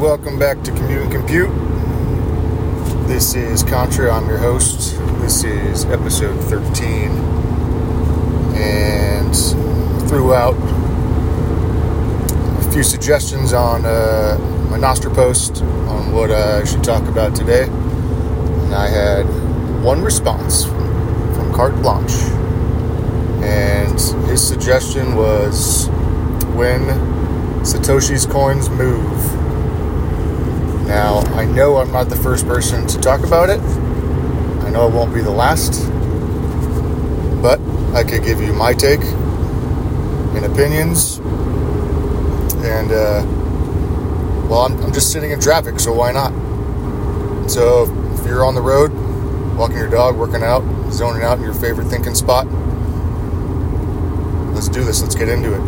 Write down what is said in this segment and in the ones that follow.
welcome back to Commute and Compute. This is Contra, I'm your host. This is episode 13. And threw out a few suggestions on my Nostr post on what I should talk about today. And I had one response from Carte Blanche. And his suggestion was when Satoshi's coins move. Now, I know I'm not the first person to talk about it. I know it won't be the last. But I could give you my take and opinions. And, I'm just sitting in traffic, so why not? So, if you're on the road, walking your dog, working out, zoning out in your favorite thinking spot, let's do this. Let's get into it.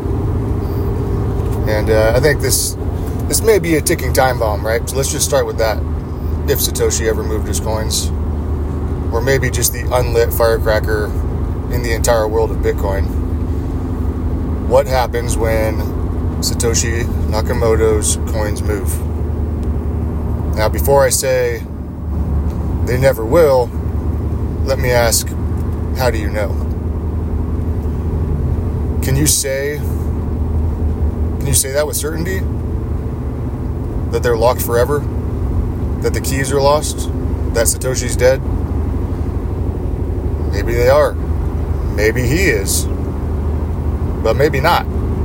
And I think this may be a ticking time bomb, right? So let's just start with that. If Satoshi ever moved his coins, or maybe just the unlit firecracker in the entire world of Bitcoin. What happens when Satoshi Nakamoto's coins move? Now, before I say they never will, let me ask, how do you know? Can you say that with certainty? That they're locked forever? That the keys are lost? That Satoshi's dead? Maybe they are. Maybe he is. But maybe not.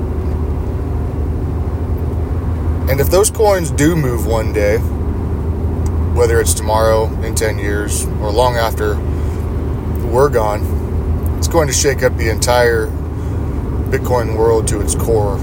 And if those coins do move one day, whether it's tomorrow, in 10 years, or long after we're gone, it's going to shake up the entire Bitcoin world to its core.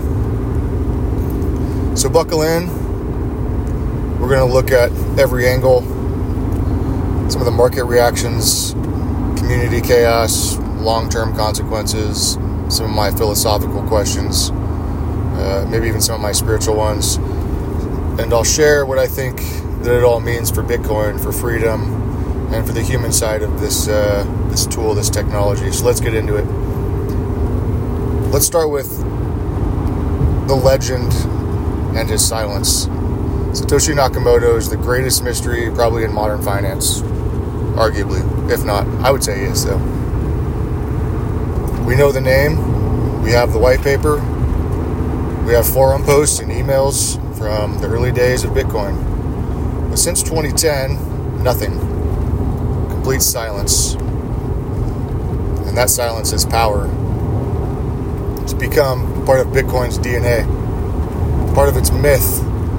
So buckle in. We're going to look at every angle, some of the market reactions, community chaos, long-term consequences, some of my philosophical questions, maybe even some of my spiritual ones. And I'll share what I think that it all means for Bitcoin, for freedom, and for the human side of this tool, this technology. So let's get into it. Let's start with the legend and his silence. Satoshi Nakamoto is the greatest mystery probably in modern finance, arguably. If not, I would say he is, though. We know the name. We have the white paper. We have forum posts and emails from the early days of Bitcoin. But since 2010, nothing. Complete silence. And that silence is power. It's become part of Bitcoin's DNA, part of its myth.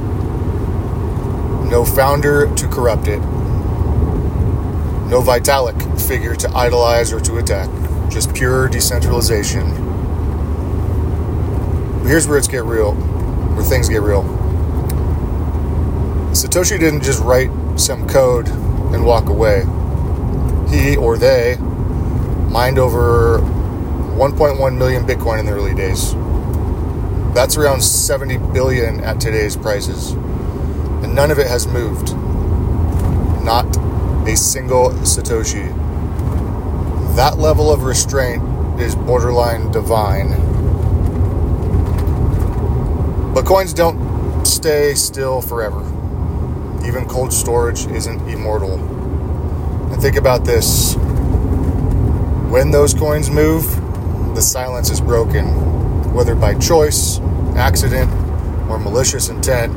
No founder to corrupt it. No Vitalik figure to idolize or to attack. Just pure decentralization. But here's where things get real. Satoshi didn't just write some code and walk away. He or they mined over 1.1 million Bitcoin in the early days. That's around 70 billion at today's prices. And none of it has moved. Not a single Satoshi. That level of restraint is borderline divine. But coins don't stay still forever. Even cold storage isn't immortal. And think about this. When those coins move, the silence is broken. Whether by choice, accident, or malicious intent,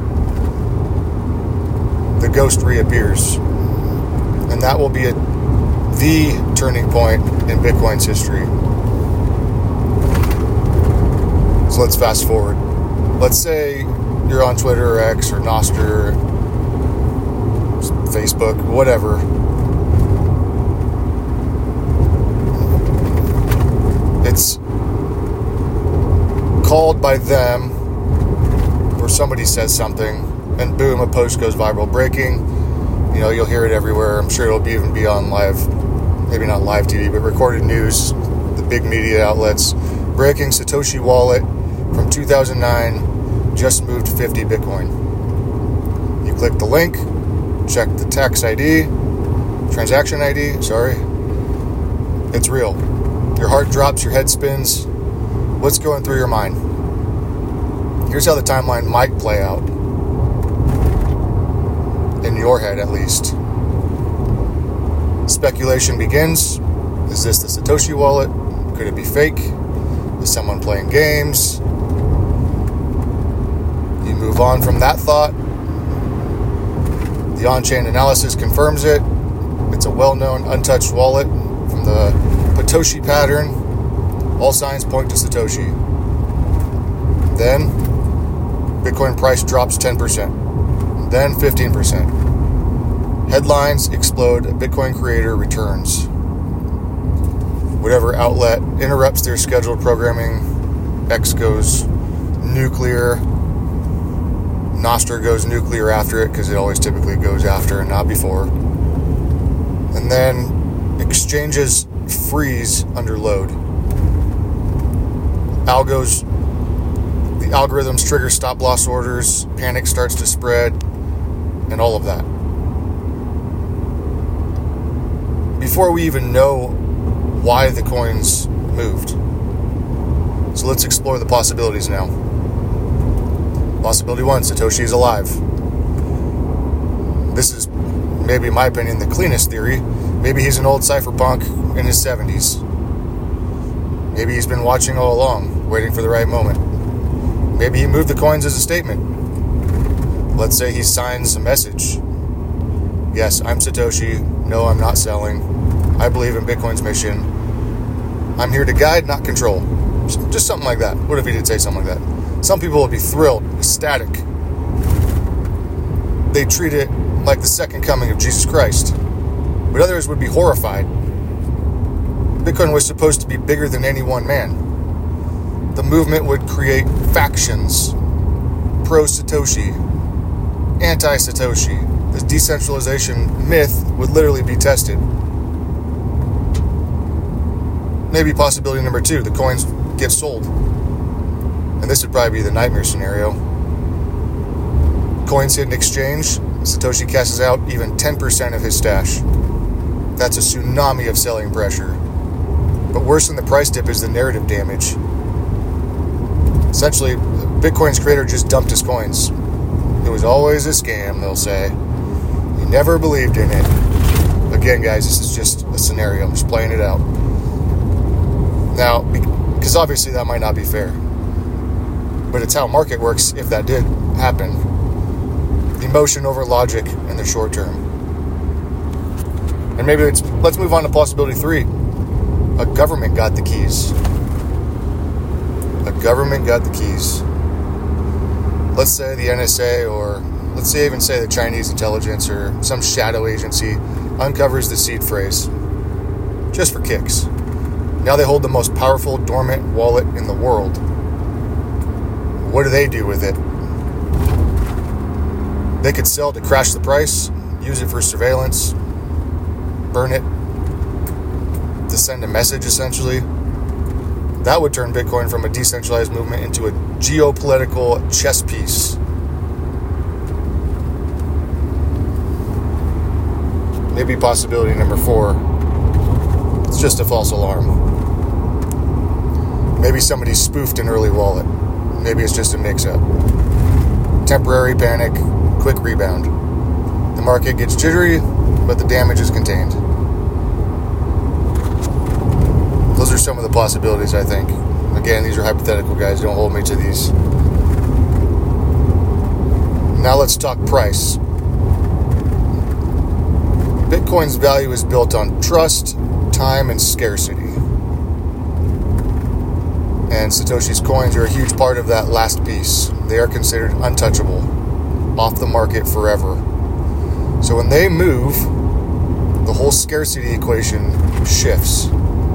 the ghost reappears. And that will be the turning point in Bitcoin's history. So let's fast forward. Let's say you're on Twitter or X or Nostr, Facebook, whatever. It's called by them, or somebody says something, and boom, a post goes viral. Breaking, you'll hear it everywhere. I'm sure it'll even be on live, maybe not live TV, but recorded news, the big media outlets. Breaking, Satoshi wallet from 2009 just moved 50 Bitcoin. You click the link, check the transaction ID, it's real. Your heart drops, your head spins. What's going through your mind? Here's how the timeline might play out. in your head at least. Speculation begins. Is this the Satoshi wallet? Could it be fake? Is someone playing games? You move on from that thought. The on-chain analysis confirms it. It's a well-known untouched wallet from the Potoshi pattern. All signs point to Satoshi. Then, Bitcoin price drops 10%. Then 15%. Headlines explode. Bitcoin creator returns. Whatever outlet interrupts their scheduled programming, X goes nuclear. Nostra goes nuclear after it because it always typically goes after and not before. And then exchanges freeze under load. The algorithms trigger stop loss orders, panic starts to spread, and all of that. Before we even know why the coins moved. So let's explore the possibilities now. Possibility 1, Satoshi is alive. This is, maybe in my opinion, the cleanest theory. Maybe he's an old cypherpunk in his 70s. Maybe he's been watching all along, waiting for the right moment. Maybe he moved the coins as a statement. Let's say he signs a message. Yes, I'm Satoshi. No, I'm not selling. I believe in Bitcoin's mission. I'm here to guide, not control. Just something like that. What if he did say something like that? Some people would be thrilled, ecstatic. They treat it like the second coming of Jesus Christ. But others would be horrified. Bitcoin was supposed to be bigger than any one man. The movement would create factions. Pro-Satoshi. Anti-Satoshi. This decentralization myth would literally be tested. Maybe possibility number 2, the coins get sold. And this would probably be the nightmare scenario. Coins hit an exchange, Satoshi cashes out even 10% of his stash. That's a tsunami of selling pressure. But worse than the price dip is the narrative damage. Essentially, Bitcoin's creator just dumped his coins. It was always a scam, they'll say. He never believed in it. Again, guys, this is just a scenario. I'm just playing it out. Now, because obviously that might not be fair. But it's how market works if that did happen. Emotion over logic in the short term. And maybe let's move on to possibility 3. A government got the keys. A government got the keys. Let's say the NSA, or let's say even say the Chinese intelligence or some shadow agency uncovers the seed phrase. Just for kicks. Now they hold the most powerful dormant wallet in the world. What do they do with it? They could sell to crash the price, use it for surveillance, burn it to send a message, essentially. That would turn Bitcoin from a decentralized movement into a geopolitical chess piece. Maybe possibility number 4. It's just a false alarm. Maybe somebody spoofed an early wallet. Maybe it's just a mix-up. Temporary panic, quick rebound. The market gets jittery, but the damage is contained. Those are some of the possibilities, I think. Again, these are hypothetical, guys. Don't hold me to these. Now let's talk price. Bitcoin's value is built on trust, time, and scarcity. And Satoshi's coins are a huge part of that last piece. They are considered untouchable, off the market forever. So when they move, the whole scarcity equation shifts.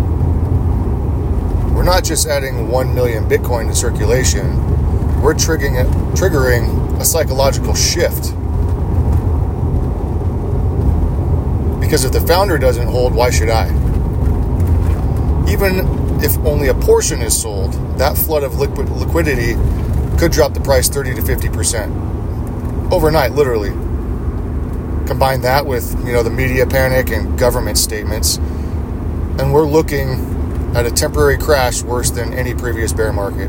We're not just adding 1 million Bitcoin to circulation, we're triggering a psychological shift. Because if the founder doesn't hold, why should I? Even if only a portion is sold, that flood of liquidity could drop the price 30 to 50%. Overnight, literally. Combine that with, the media panic and government statements, and we're looking at a temporary crash worse than any previous bear market.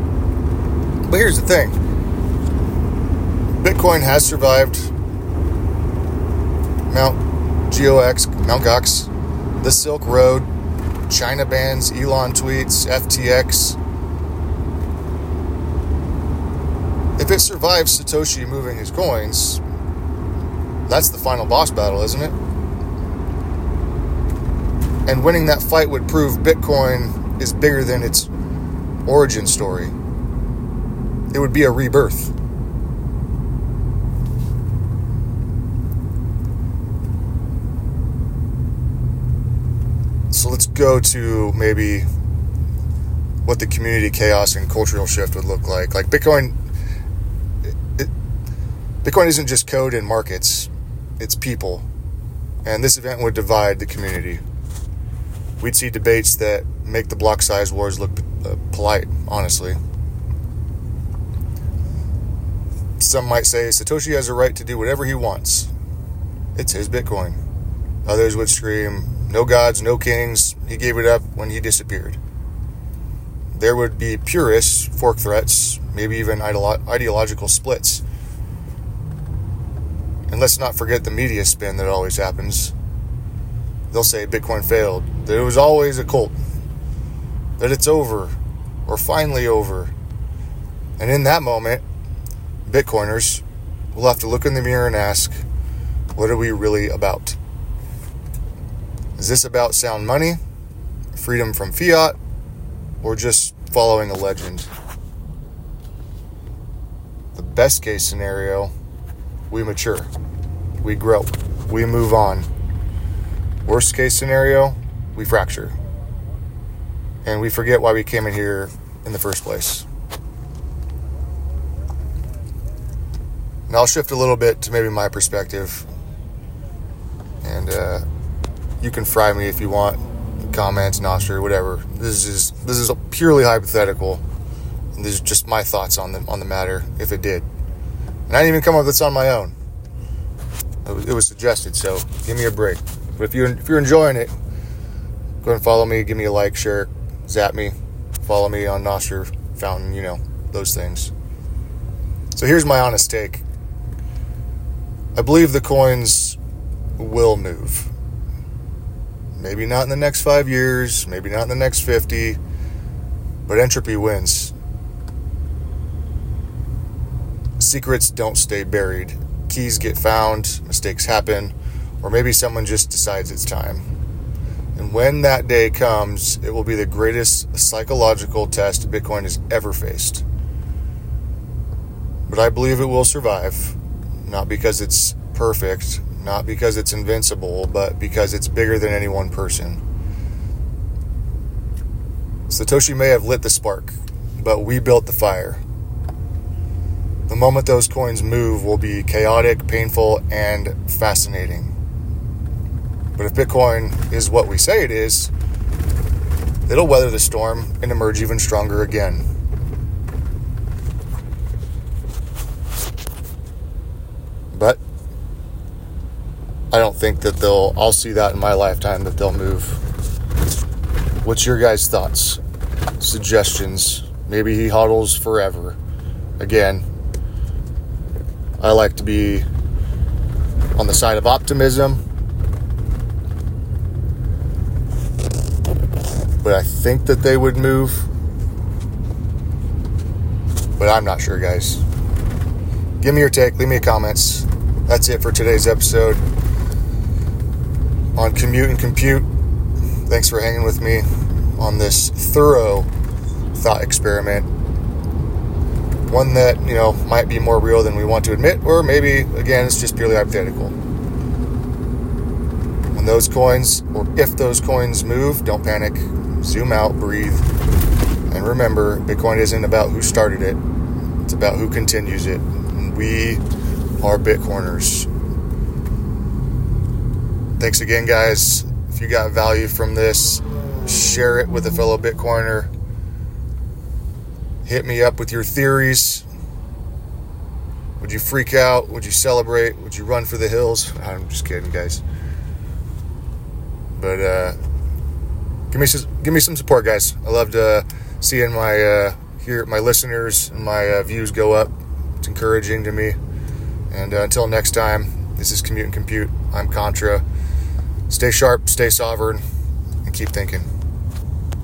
But here's the thing. Bitcoin has survived Mount Gox, the Silk Road, China bans, Elon tweets, FTX. If it survives Satoshi moving his coins, that's the final boss battle, isn't it? And winning that fight would prove Bitcoin is bigger than its origin story. It would be a rebirth. So let's go to maybe what the community chaos and cultural shift would look like. Like Bitcoin isn't just code and markets, it's people. And this event would divide the community. We'd see debates that make the block size wars look polite, honestly. Some might say Satoshi has a right to do whatever he wants. It's his Bitcoin. Others would scream, no gods, no kings. He gave it up when he disappeared. There would be purists, fork threats, maybe even ideological splits. And let's not forget the media spin that always happens. They'll say Bitcoin failed, that it was always a cult, that it's over, or finally over. And in that moment, Bitcoiners will have to look in the mirror and ask, what are we really about? Is this about sound money, freedom from fiat, or just following a legend? The best case scenario, we mature, we grow, we move on. Worst case scenario, we fracture. And we forget why we came in here in the first place. And I'll shift a little bit to maybe my perspective. And you can fry me if you want. Comments, Nostra, whatever. This is purely hypothetical. And this is just my thoughts on the matter, if it did. And I didn't even come up with this on my own. It was suggested, so give me a break. But if you're enjoying it, go ahead and follow me, give me a like, share, zap me, follow me on Nostra Fountain, those things. So here's my honest take. I believe the coins will move. Maybe not in the next 5 years, maybe not in the next 50, but entropy wins. Secrets don't stay buried. Keys get found, mistakes happen, or maybe someone just decides it's time. And when that day comes, it will be the greatest psychological test Bitcoin has ever faced. But I believe it will survive, not because it's perfect, not because it's invincible, but because it's bigger than any one person. Satoshi may have lit the spark, but we built the fire. The moment those coins move will be chaotic, painful, and fascinating. But if Bitcoin is what we say it is, it'll weather the storm and emerge even stronger again. But I don't think that I'll see that in my lifetime, that they'll move. What's your guys' thoughts? Suggestions? Maybe he hodls forever. Again, I like to be on the side of optimism. But I think that they would move. But I'm not sure, guys. Give me your take. Leave me comments. That's it for today's episode on Commute and Compute. Thanks for hanging with me on this thorough thought experiment. One that, might be more real than we want to admit, or maybe, again, it's just purely hypothetical. When those coins, or if those coins move, don't panic. Zoom out, breathe, and remember, Bitcoin isn't about who started it. It's about who continues it. And we are Bitcoiners. Thanks again, guys. If you got value from this, share it with a fellow Bitcoiner. Hit me up with your theories. Would you freak out? Would you celebrate? Would you run for the hills? I'm just kidding, guys. But give me some support, guys. I love to seeing my listeners and my views go up. It's encouraging to me. And until next time, This is Commute and Compute. I'm Contra. Stay sharp, stay sovereign, and keep thinking.